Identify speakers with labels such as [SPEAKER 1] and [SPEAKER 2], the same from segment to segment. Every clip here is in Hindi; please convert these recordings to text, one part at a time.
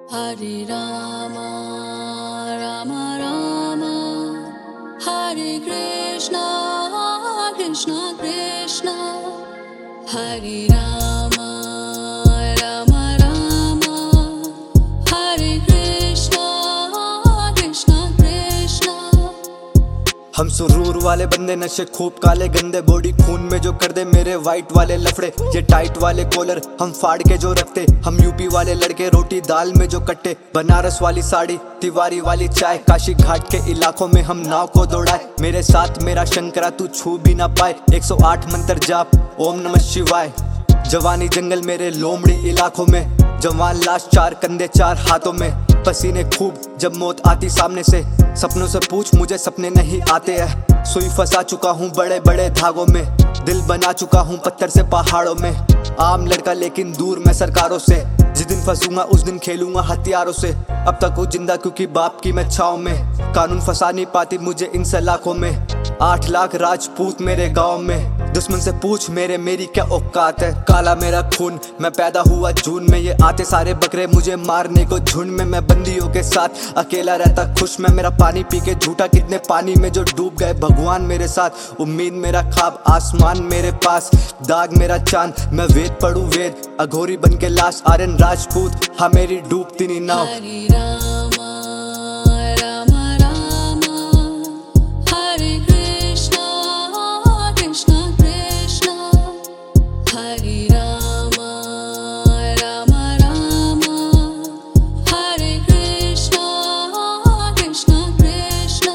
[SPEAKER 1] Hare Rama, Rama Rama, Hare Krishna, Krishna Krishna, Hare Rama, Rama Rama, Hare Krishna, Krishna Krishna।
[SPEAKER 2] हम सुरूर वाले बंदे, नशे खूब काले गंदे, बॉडी खून में जो कर दे मेरे वाइट वाले लफड़े। ये टाइट वाले कॉलर हम फाड़ के जो रखते, हम यूपी वाले लड़के रोटी दाल में जो कट्टे। बनारस वाली साड़ी, तिवारी वाली चाय, काशी घाट के इलाकों में हम नाव को दौड़ाए। मेरे साथ मेरा शंकरा तू छू भी ना पाए, 108 मंत्र जाप ओम नमः शिवाय। जवानी जंगल मेरे लोमड़ी इलाकों में, जवान लाश चार कंधे चार हाथों में। पसीने खूब जब मौत आती सामने से, सपनों से पूछ मुझे सपने नहीं आते हैं। सुई फंसा चुका हूँ बड़े बड़े धागों में, दिल बना चुका हूँ पत्थर से पहाड़ों में। आम लड़का लेकिन दूर मैं सरकारों से, जिस दिन फंसूंगा उस दिन खेलूंगा हथियारों से। अब तक हूँ जिंदा क्योंकि बाप की मैं छाँव में, कानून फंसा नहीं पाती मुझे इन सलाखों में। 8 लाख राजपूत मेरे गाँव में, दुश्मन से पूछ मेरी क्या औकात है। काला मेरा खून, मैं पैदा हुआ जून में, ये आते सारे बकरे मुझे मारने को झुंड में। मैं बंदियों के साथ अकेला रहता खुश, मैं मेरा पानी पी के झूठा कितने पानी में जो डूब गए। भगवान मेरे साथ, उम्मीद मेरा ख्वाब, आसमान मेरे पास, दाग मेरा चांद। मैं वेद पढ़ूं वेद, अघोरी बन के लाश, आर्यन राजपूत हाँ मेरी डूबती नी नाव।
[SPEAKER 1] Hare Rama, Rama Rama, Hare Krishna, Krishna Krishna, Hare Rama, Rama Rama, Hare Krishna, Krishna Krishna।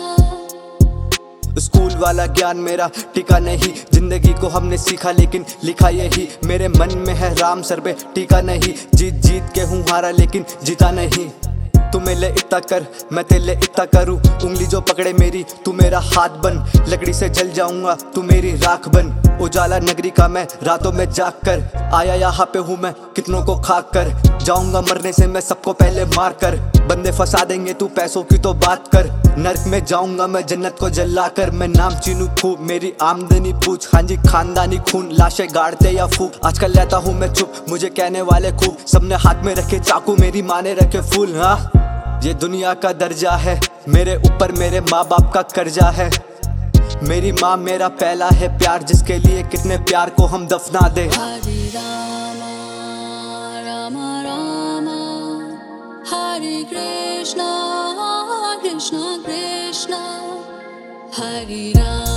[SPEAKER 2] School वाला ज्ञान मेरा टिका नहीं, जिंदगी को हमने सीखा लेकिन लिखा यही। मेरे मन में है राम सर पे टीका नहीं, जीत जीत के हूँ हारा लेकिन जीता नहीं। तू मेरे इतना कर मैं तेरे इतना करूँ, उंगली जो पकड़े मेरी तू मेरा हाथ बन। लकड़ी से जल जाऊंगा तू मेरी राख बन, उजाला नगरी का मैं रातों में जाग कर। आया यहाँ पे हूँ मैं कितनों को खाक कर, जाऊंगा मरने से मैं सबको पहले मार कर। बंदे फंसा देंगे तू पैसों की तो बात कर, नर्क में जाऊंगा मैं जन्नत को जला कर। मैं नाम चीनू खूब मेरी आमदनी पूछ, हाँ जी खानदानी खून, लाशें गाड़ते या फूक। आजकल रहता हूँ मैं चुप, मुझे कहने वाले खूब, सबने हाथ में रखे चाकू मेरी माँ ने रखे फूल। हाँ ये दुनिया का दर्जा है, मेरे ऊपर मेरे माँ बाप का कर्जा है। मेरी माँ मेरा पहला है प्यार, जिसके लिए कितने प्यार को हम दफना दे।
[SPEAKER 1] Hare Rama, Rama Rama, Hare Krishna, Krishna Krishna, Hare Rama।